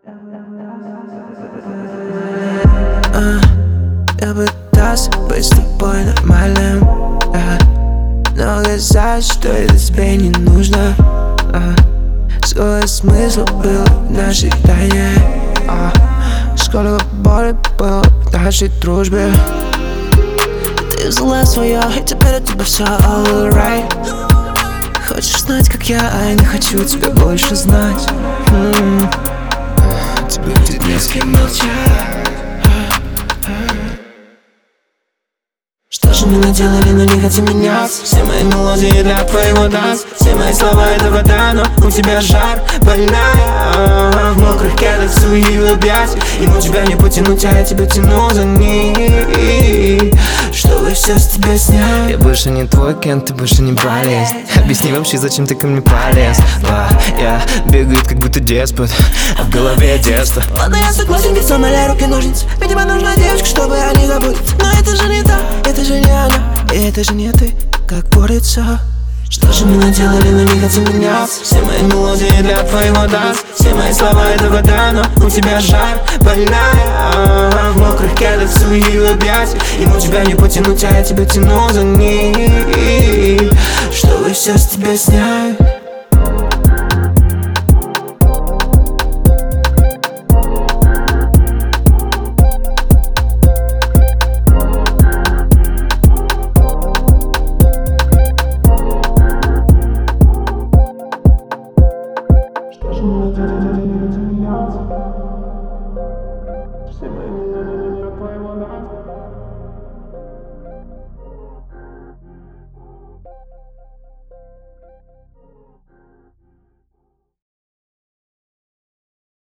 Я пытался быть с тобой нормальным, но оказалось, что это тебе не нужно. Сколько смысла было в нашей тайне, сколько боли было в нашей дружбе. Ты взяла свое, и теперь у тебя все all right. Хочешь знать, как я, а я не хочу тебя больше знать. Тебе будет не с кем молчать. Что же мы наделали, но не хотим меняться? Все мои мелодии для твоего данса. Все мои слова это вода, но у тебя жар, больная. В мокрых кедах свои объятия. Ему тебя не потянуть, а я тебя тяну за них. Чтобы все с тебя снять. Я больше не твой Кен, ты больше не болезнь. Объясни вообще, зачем ты ко мне полез. Я бегаю, как будто деспот, а в голове детство. Ладно, я согласен, где сломали руки ножницы. Видимо, нужна девочка, чтобы о ней забыть. Но это же не та, это же не она, и это же не ты, как борется. Что же мы наделали, но не хотим меняться? Все мои мелодии для твоего данса. Все мои слова это вода, но у тебя жар, больная. В мокрых кедах свои объятия. Ему тебя не потянуть, а я тебя тяну за них. Чтобы все с тебя снять.